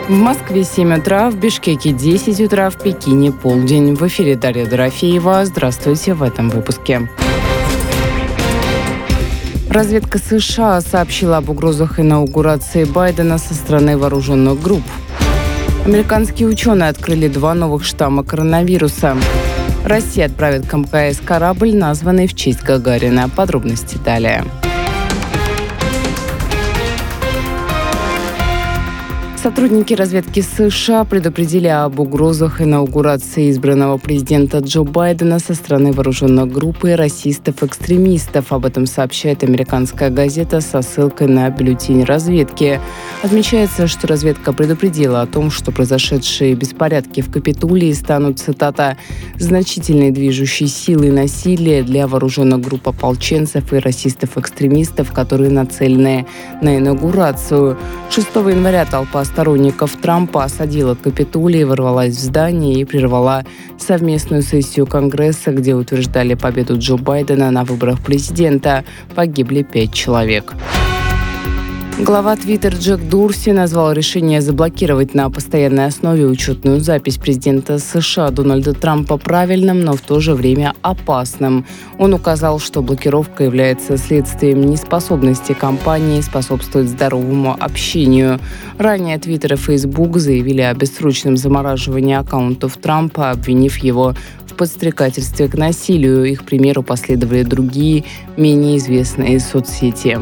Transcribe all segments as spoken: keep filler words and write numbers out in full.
В Москве семь утра, в Бишкеке десять утра, в Пекине полдень. В эфире Дарья Дорофеева. Здравствуйте в этом выпуске. Разведка США сообщила об угрозах инаугурации Байдена со стороны вооруженных групп. Американские ученые открыли два новых штамма коронавируса. Россия отправит к эм ка эс корабль, названный в честь Гагарина. Подробности далее. Сотрудники разведки США предупредили об угрозах инаугурации избранного президента Джо Байдена со стороны вооруженных групп и расистов-экстремистов. Об этом сообщает американская газета со ссылкой на бюллетень разведки. Отмечается, что разведка предупредила о том, что произошедшие беспорядки в Капитолии станут, цитата, «значительной движущей силой насилия для вооруженных групп ополченцев и расистов-экстремистов, которые нацелены на инаугурацию». шестого января толпа сторонников Трампа осадила Капитолий, ворвалась в здание и прервала совместную сессию Конгресса, где утверждали победу Джо Байдена на выборах президента. Погибли пять человек. Глава Twitter Джек Дорси назвал решение заблокировать на постоянной основе учетную запись президента США Дональда Трампа правильным, но в то же время опасным. Он указал, что блокировка является следствием неспособности компании способствовать здоровому общению. Ранее Twitter и Facebook заявили о бессрочном замораживании аккаунтов Трампа, обвинив его в подстрекательстве к насилию. Их примеру последовали другие, менее известные соцсети.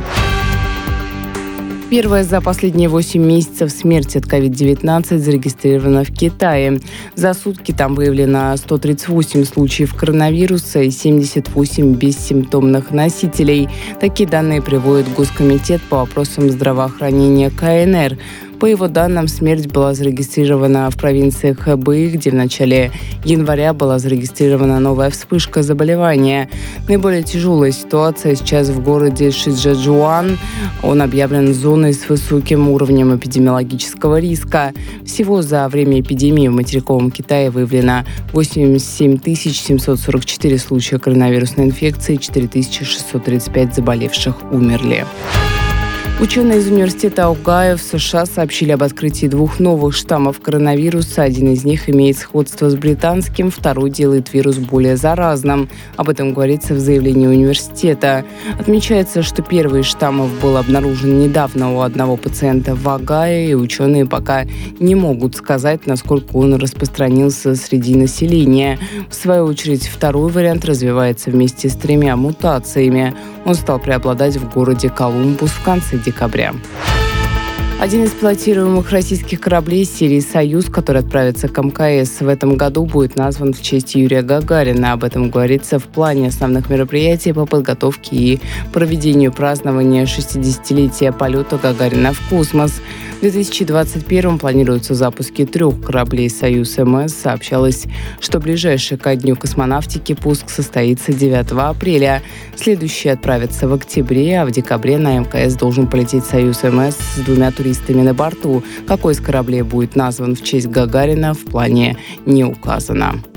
Первая за последние восемь месяцев смерть от ковид девятнадцать зарегистрирована в Китае. За сутки там выявлено сто тридцать восемь случаев коронавируса и семьдесят восемь бессимптомных носителей. Такие данные приводит Госкомитет по вопросам здравоохранения ка эн эр. По его данным, смерть была зарегистрирована в провинции Хэбэй, где в начале января была зарегистрирована новая вспышка заболевания. Наиболее тяжелая ситуация сейчас в городе Шицзячжуан. Он объявлен зоной с высоким уровнем эпидемиологического риска. Всего за время эпидемии в материковом Китае выявлено восемьдесят семь тысяч семьсот сорок четыре случая коронавирусной инфекции, четыре тысячи шестьсот тридцать пять заболевших умерли. Ученые из университета Огайо в США сообщили об открытии двух новых штаммов коронавируса. Один из них имеет сходство с британским, второй делает вирус более заразным. Об этом говорится в заявлении университета. Отмечается, что первый из штаммов был обнаружен недавно у одного пациента в Огайо, и ученые пока не могут сказать, насколько он распространился среди населения. В свою очередь, второй вариант развивается вместе с тремя мутациями. Он стал преобладать в городе Колумбус в конце декабря. Один из пилотируемых российских кораблей серии «Союз», который отправится к эм ка эс в этом году, будет назван в честь Юрия Гагарина. Об этом говорится в плане основных мероприятий по подготовке и проведению празднования шестидесятилетия полета Гагарина в космос. В две тысячи двадцать первом планируются запуски трех кораблей «Союз эм эс». Сообщалось, что ближайший ко дню космонавтики пуск состоится девятого апреля. Следующий отправится в октябре, а в декабре на эм ка эс должен полететь «Союз эм эс» с двумя туристами на борту. Какой из кораблей будет назван в честь Гагарина, в плане не указано.